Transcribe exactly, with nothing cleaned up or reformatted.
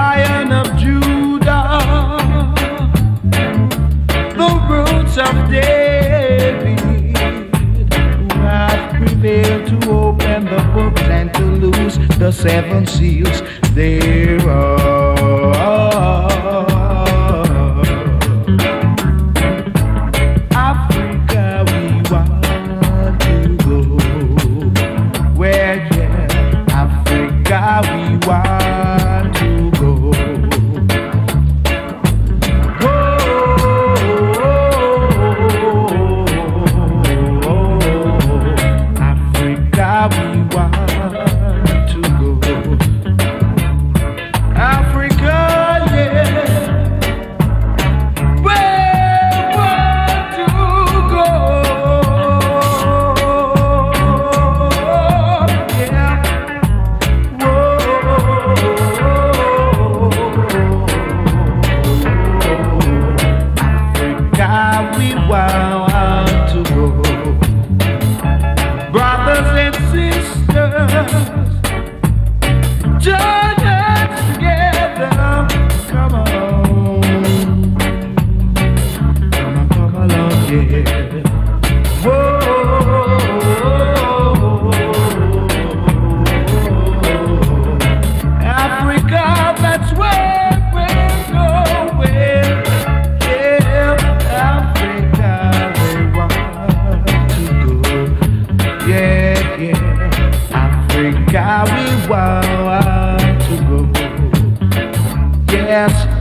Lion of Judah, the roots of David, who have prevailed to open the books and to loose the seven seals thereof. Africa, we want to go. Where, yeah, Africa, we want to go. Africa, we want to go. Africa, yeah, we want to go. Yeah, Africa, we want to go. Brothers and sisters, join us together. Come on, come on, come along, yeah. Whoa, Africa, that's where we're going. Yeah, Africa, we want to go. Yeah, yeah, Africa, we want to go. Yes,